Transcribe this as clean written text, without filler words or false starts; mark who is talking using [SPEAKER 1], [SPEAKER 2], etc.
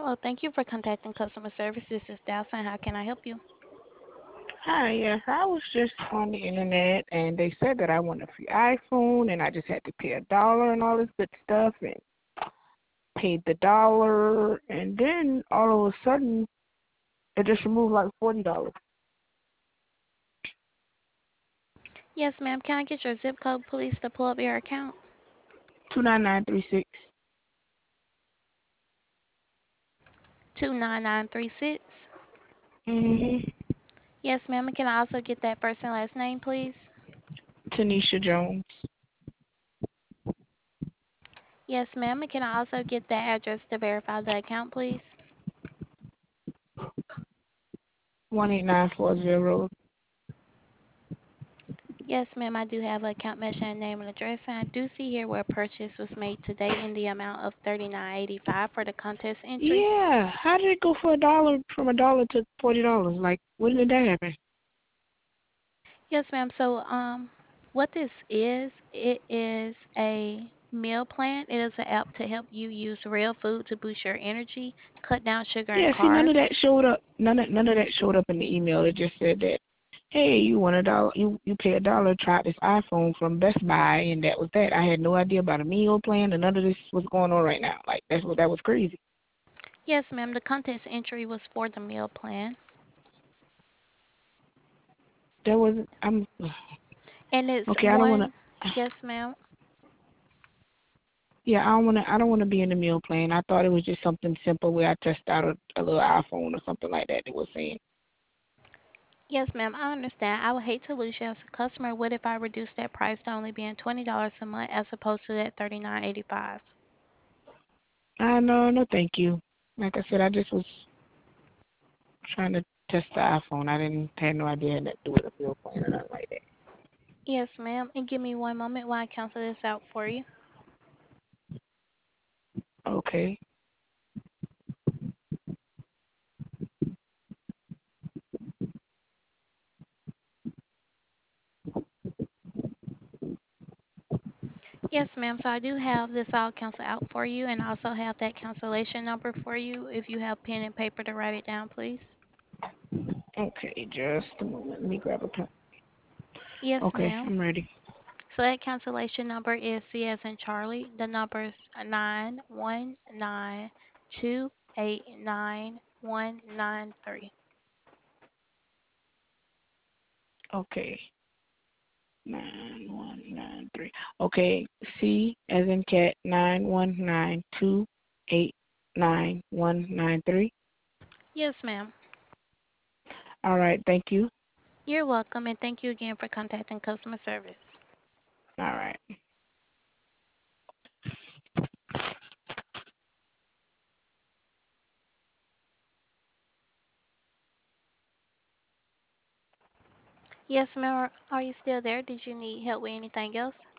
[SPEAKER 1] Hello, thank you for contacting customer service. This is Dawson. How can I help you?
[SPEAKER 2] Hi, yes, I was just on the internet and they said that I want a free iPhone and I just had to pay $1 and all this good stuff and paid the dollar and then all of a sudden it just removed like $40.
[SPEAKER 1] Yes, ma'am. Can I get your zip code, please, to pull up your account?
[SPEAKER 2] 29936.
[SPEAKER 1] 29936.
[SPEAKER 2] Mhm.
[SPEAKER 1] Yes, ma'am. And can I also get that first and last name, please?
[SPEAKER 2] Tanisha Jones.
[SPEAKER 1] Yes, ma'am. And can I also get that address to verify the account, please?
[SPEAKER 2] 18940.
[SPEAKER 1] Yes, ma'am. I do have an account mentioning name and address, and I do see here where a purchase was made today in the amount of 39.85 for the contest entry.
[SPEAKER 2] Yeah, how did it go for $1 from $1 to $40? Like, when did that happen?
[SPEAKER 1] Yes, ma'am. So, what this is, it is a meal plan. It is an app to help you use real food to boost your energy, cut down sugar and
[SPEAKER 2] Yeah, see, none of
[SPEAKER 1] carbs.
[SPEAKER 2] that showed up. None of that showed up in the email. It just said that, hey, you want $1? You pay $1. Try this iPhone from Best Buy, and that was that. I had no idea about a meal plan, and none of this was going on right now. Like that was crazy.
[SPEAKER 1] Yes, ma'am. The contest entry was for the meal plan,
[SPEAKER 2] That wasn't. I'm
[SPEAKER 1] and it's
[SPEAKER 2] okay. I don't wanna.
[SPEAKER 1] one. Yes, ma'am.
[SPEAKER 2] Yeah, I don't wanna be in the meal plan. I thought it was just something simple where I test out a little iPhone or something like that. It was saying.
[SPEAKER 1] Yes, ma'am. I understand. I would hate to lose you as a customer. What if I reduce that price to only being $20 a month as opposed to that 39.85?
[SPEAKER 2] I know, no, thank you. Like I said, I just was trying to test the iPhone. I didn't had no idea it had to do with a meal plan or nothing like that.
[SPEAKER 1] Yes, ma'am. And give me one moment while I cancel this out for you.
[SPEAKER 2] Okay.
[SPEAKER 1] Yes, ma'am. So I do have this all canceled out for you and also have that cancellation number for you if you have pen and paper to write it down, please.
[SPEAKER 2] Okay, just a moment. Let me grab a pen.
[SPEAKER 1] Yes,
[SPEAKER 2] Okay,
[SPEAKER 1] ma'am.
[SPEAKER 2] I'm ready.
[SPEAKER 1] So that cancellation number is C as in Charlie. The number's 919289193.
[SPEAKER 2] Okay. 9193. Okay. C as in cat 919289193.
[SPEAKER 1] Yes, ma'am.
[SPEAKER 2] All right, thank you.
[SPEAKER 1] You're welcome and thank you again for contacting customer service.
[SPEAKER 2] All right.
[SPEAKER 1] Yes, ma'am. Are you still there? Did you need help with anything else?